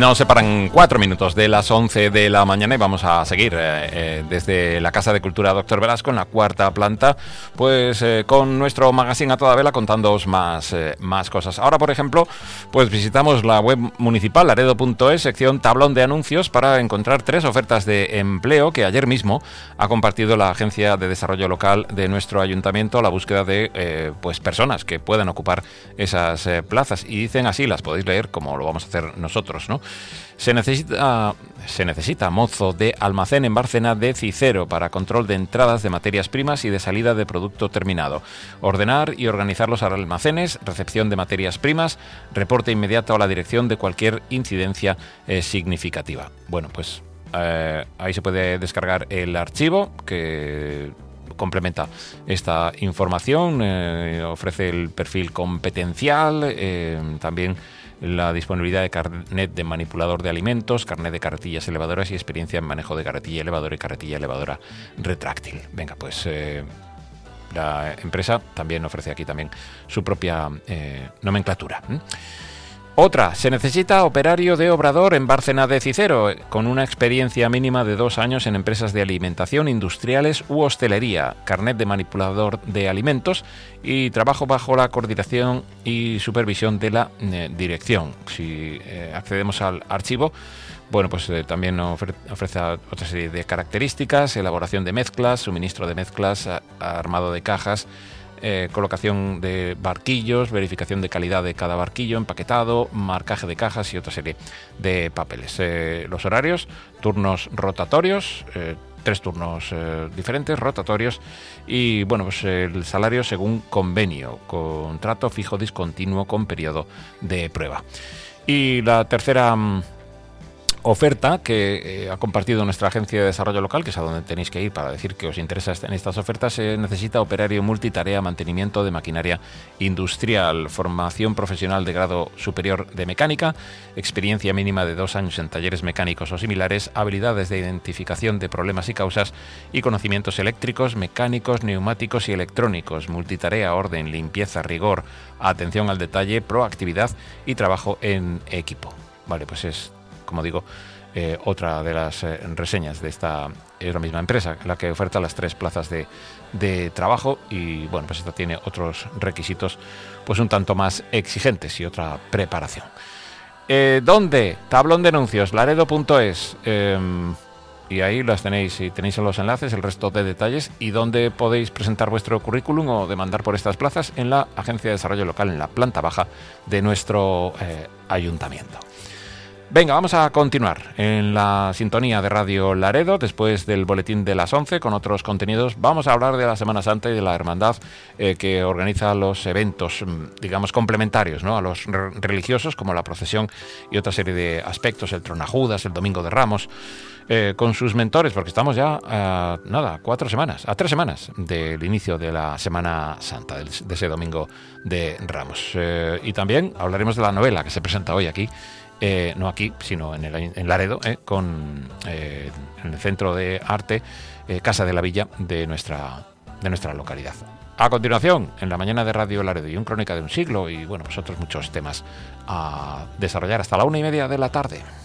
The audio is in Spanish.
Nos separan 4 minutos de las 11 de la mañana y vamos a seguir desde la Casa de Cultura Dr. Velasco en la 4ª planta, pues con nuestro magazine a toda vela contándoos más cosas. Ahora, por ejemplo, pues visitamos la web municipal laredo.es, sección tablón de anuncios, para encontrar 3 ofertas de empleo que ayer mismo ha compartido la Agencia de Desarrollo Local de nuestro ayuntamiento a la búsqueda de pues personas que puedan ocupar esas plazas, y dicen así, las podéis leer como lo vamos a hacer nosotros, ¿no? Se necesita mozo de almacén en Bárcena de Cicero para control de entradas de materias primas y de salida de producto terminado. Ordenar y organizar los almacenes, recepción de materias primas, reporte inmediato a la dirección de cualquier incidencia significativa. Bueno, pues ahí se puede descargar el archivo que complementa esta información, ofrece el perfil competencial, también la disponibilidad de carnet de manipulador de alimentos, carnet de carretillas elevadoras y experiencia en manejo de carretilla elevadora y carretilla elevadora retráctil. Venga, pues la empresa también ofrece aquí también su propia nomenclatura. Otra, se necesita operario de obrador en Bárcena de Cicero, con una experiencia mínima de 2 años en empresas de alimentación, industriales u hostelería, carnet de manipulador de alimentos y trabajo bajo la coordinación y supervisión de la dirección. Si accedemos al archivo, bueno, pues también ofrece otra serie de características: elaboración de mezclas, suministro de mezclas, armado de cajas, colocación de barquillos, verificación de calidad de cada barquillo, empaquetado, marcaje de cajas y otra serie de papeles. Los horarios, turnos rotatorios, 3 turnos diferentes, rotatorios, y bueno, pues el salario según convenio, contrato fijo discontinuo con periodo de prueba. Y la tercera oferta que ha compartido nuestra Agencia de Desarrollo Local, que es a donde tenéis que ir para decir que os interesa en estas ofertas, se necesita operario multitarea, mantenimiento de maquinaria industrial, formación profesional de grado superior de mecánica, experiencia mínima de 2 años en talleres mecánicos o similares, habilidades de identificación de problemas y causas y conocimientos eléctricos, mecánicos, neumáticos y electrónicos, multitarea, orden, limpieza, rigor, atención al detalle, proactividad y trabajo en equipo. Vale, pues es, como digo, otra de las reseñas de esta es la misma empresa la que oferta las 3 plazas de trabajo, y bueno, pues esta tiene otros requisitos pues un tanto más exigentes y otra preparación. ¿Dónde? Tablón de anuncios, laredo.es, y ahí las tenéis, y tenéis en los enlaces el resto de detalles y dónde podéis presentar vuestro currículum o demandar por estas plazas en la Agencia de Desarrollo Local, en la planta baja de nuestro ayuntamiento. Venga, vamos a continuar en la sintonía de Radio Laredo después del boletín de las 11 con otros contenidos. Vamos a hablar de la Semana Santa y de la hermandad que organiza los eventos, digamos, complementarios, ¿no?, a los religiosos, como la procesión y otra serie de aspectos, el Tronajudas, el Domingo de Ramos, con sus mentores, porque estamos ya a 3 semanas del inicio de la Semana Santa, de ese Domingo de Ramos. Y también hablaremos de la novela que se presenta hoy aquí, no aquí, sino en Laredo, en el Centro de Arte Casa de la Villa de nuestra localidad. A continuación, en la mañana de Radio Laredo y un Crónica de un siglo, y bueno, pues otros muchos temas a desarrollar hasta la 1:30 de la tarde.